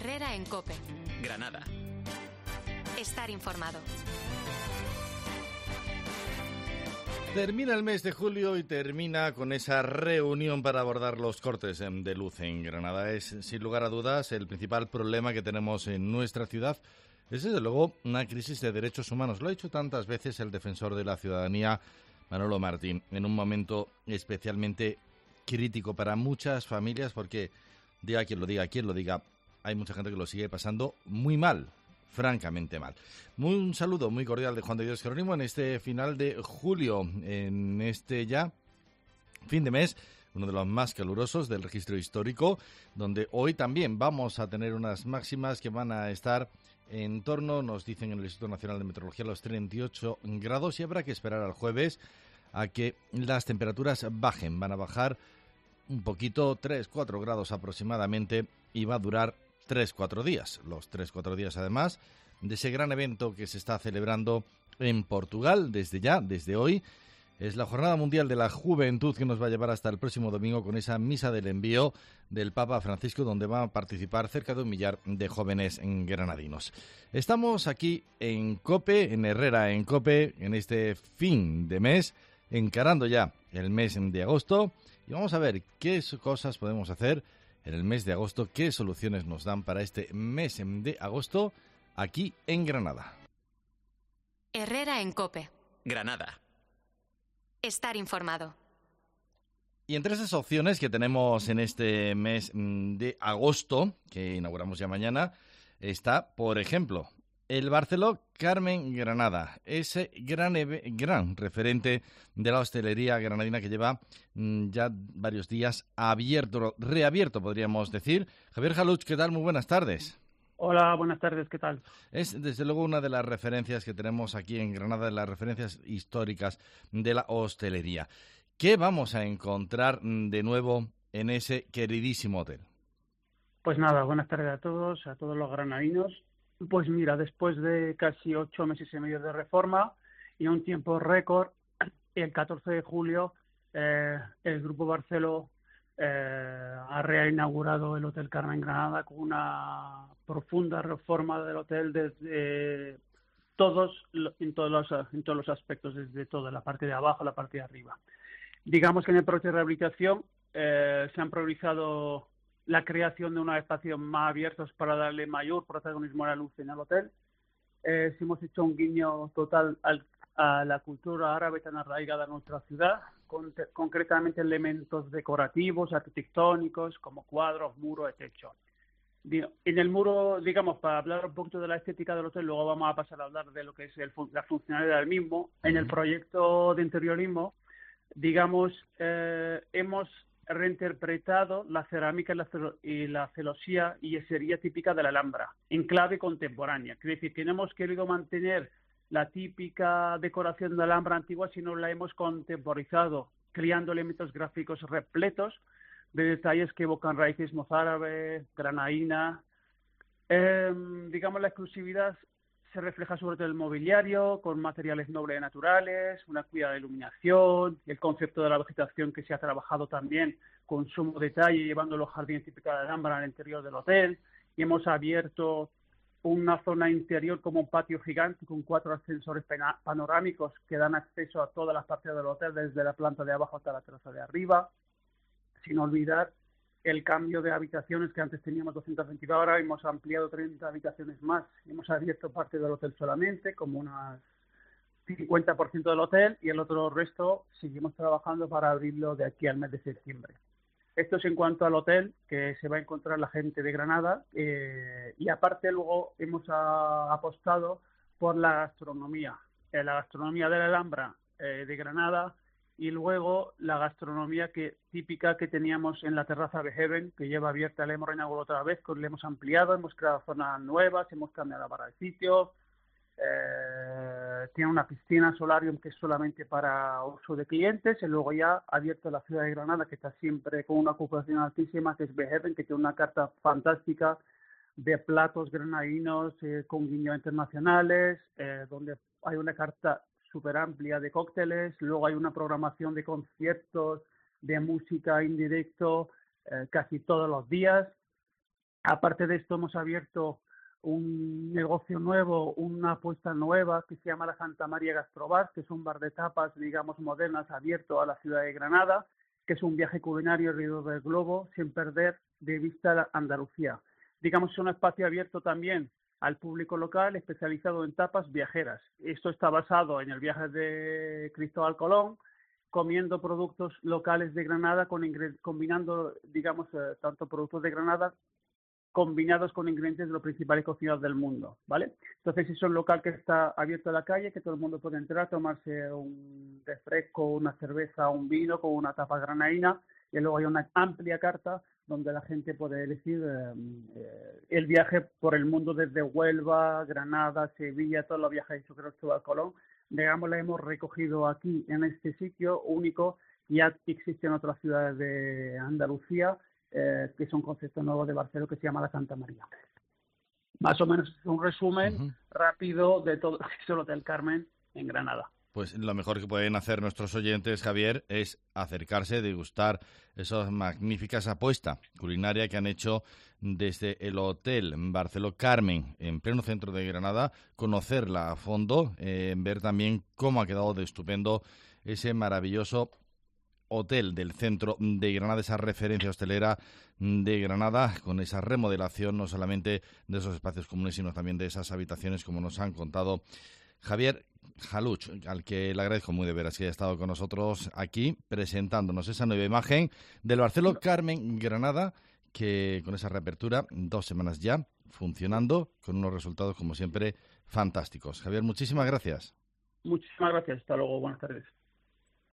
Herrera en COPE. Granada. Estar informado. Termina el mes de julio y termina con esa reunión para abordar los cortes de luz en Granada. Es, sin lugar a dudas, el principal problema que tenemos en nuestra ciudad. Es, desde luego, una crisis de derechos humanos. Lo ha dicho tantas veces el defensor de la ciudadanía, Manolo Martín, en un momento especialmente crítico para muchas familias, porque, diga quien lo diga, hay mucha gente que lo sigue pasando muy mal. Francamente mal. Un saludo muy cordial de Juan de Dios Jerónimo en este final de julio, en este ya fin de mes, uno de los más calurosos del registro histórico, donde hoy también vamos a tener unas máximas que van a estar en torno, nos dicen en el Instituto Nacional de Meteorología, los 38 grados, y habrá que esperar al jueves a que las temperaturas bajen. Van a bajar un poquito, 3-4 grados aproximadamente, y va a durar 3-4 días. Los 3-4 días, además, de ese gran evento que se está celebrando en Portugal desde hoy. Es la Jornada Mundial de la Juventud, que nos va a llevar hasta el próximo domingo con esa misa del envío del Papa Francisco, donde van a participar cerca de 1 millar de jóvenes granadinos. Estamos aquí en COPE, en Herrera en COPE, en este fin de mes, encarando ya el mes de agosto, y vamos a ver qué cosas podemos hacer en el mes de agosto, qué soluciones nos dan para este mes de agosto aquí en Granada. Herrera en COPE. Granada. Estar informado. Y entre esas opciones que tenemos en este mes de agosto, que inauguramos ya mañana, está, por ejemplo, el Barceló Carmen Granada, ese gran referente de la hostelería granadina que lleva ya varios días reabierto, podríamos decir. Javier Jaluch, ¿qué tal? Muy buenas tardes. Hola, buenas tardes, ¿qué tal? Es, desde luego, una de las referencias que tenemos aquí en Granada, de las referencias históricas de la hostelería. ¿Qué vamos a encontrar de nuevo en ese queridísimo hotel? Pues nada, buenas tardes a todos los granadinos. Pues mira, después de casi 8 meses y medio de reforma y un tiempo récord, el 14 de julio el Grupo Barceló ha reinaugurado el Hotel Carmen Granada con una profunda reforma del hotel desde en todos los aspectos, desde toda la parte de abajo a la parte de arriba. Digamos que en el proyecto de rehabilitación se han priorizado la creación de unos espacios más abiertos para darle mayor protagonismo a la luz en el hotel. Sí hemos hecho un guiño total a la cultura árabe tan arraigada en nuestra ciudad, concretamente elementos decorativos, arquitectónicos, como cuadros, muros, de techo. En el muro, digamos, para hablar un poquito de la estética del hotel, luego vamos a pasar a hablar de lo que es la funcionalidad del mismo. En el proyecto de interiorismo, digamos, hemos reinterpretado la cerámica y la celosía y yesería típica de la Alhambra en clave contemporánea. Es decir, que no hemos querido mantener la típica decoración de la Alhambra antigua, sino la hemos contemporizado, creando elementos gráficos repletos de detalles que evocan raíces mozárabe, granadina. Digamos, la exclusividad se refleja sobre todo en el mobiliario, con materiales nobles y naturales, una cuidada iluminación, el concepto de la vegetación que se ha trabajado también con sumo detalle, llevando los jardines típicos de Alhambra al interior del hotel, y hemos abierto una zona interior como un patio gigante con 4 ascensores panorámicos que dan acceso a todas las partes del hotel, desde la planta de abajo hasta la terraza de arriba, sin olvidar el cambio de habitaciones, que antes teníamos 222, ahora hemos ampliado 30 habitaciones más. Hemos abierto parte del hotel solamente, como unas 50% del hotel, y el otro resto seguimos trabajando para abrirlo de aquí al mes de septiembre. Esto es en cuanto al hotel, que se va a encontrar la gente de Granada, y aparte luego hemos apostado por la gastronomía de la Alhambra de Granada, y luego la gastronomía típica que teníamos en la terraza de Heaven, que lleva abierta, la hemos reinaugurado otra vez, le hemos ampliado, hemos creado zonas nuevas, hemos cambiado la barra de sitio, tiene una piscina solarium que es solamente para uso de clientes, y luego ya ha abierto la ciudad de Granada, que está siempre con una ocupación altísima, que es The Heaven, que tiene una carta fantástica de platos granadinos con guiños internacionales, donde hay una carta súper amplia de cócteles, luego hay una programación de conciertos, de música en directo, casi todos los días. Aparte de esto, hemos abierto un negocio nuevo, una apuesta nueva que se llama la Santa María Gastrobar, que es un bar de tapas, digamos, modernas abierto a la ciudad de Granada, que es un viaje culinario alrededor del globo sin perder de vista la Andalucía. Digamos, es un espacio abierto también al público local especializado en tapas viajeras. Esto está basado en el viaje de Cristóbal Colón, comiendo productos locales de Granada, combinando, digamos, tanto productos de Granada combinados con ingredientes de los principales cocineros del mundo, ¿vale? Entonces es un local que está abierto a la calle, que todo el mundo puede entrar, tomarse un refresco, una cerveza, un vino con una tapa granadina, y luego hay una amplia carta donde la gente puede elegir el viaje por el mundo desde Huelva, Granada, Sevilla, todos los viajes hechos por Cristóbal Colón. Digamos, la hemos recogido aquí en este sitio único. Ya existe en otras ciudades de Andalucía, que es un concepto nuevo de Barcelona que se llama la Santa María. Más o menos es un resumen rápido de todo lo que es el Hotel Carmen en Granada. Pues lo mejor que pueden hacer nuestros oyentes, Javier, es acercarse, degustar esa magníficas apuesta culinaria que han hecho desde el Hotel Barceló Carmen, en pleno centro de Granada, conocerla a fondo, ver también cómo ha quedado de estupendo ese maravilloso hotel del centro de Granada, esa referencia hostelera de Granada, con esa remodelación no solamente de esos espacios comunes, sino también de esas habitaciones, como nos han contado Javier Jaluch, al que le agradezco muy de veras que haya estado con nosotros aquí presentándonos esa nueva imagen del Barceló Carmen Granada, que con esa reapertura, 2 semanas ya funcionando, con unos resultados como siempre fantásticos. Javier, muchísimas gracias. Muchísimas gracias. Hasta luego. Buenas tardes.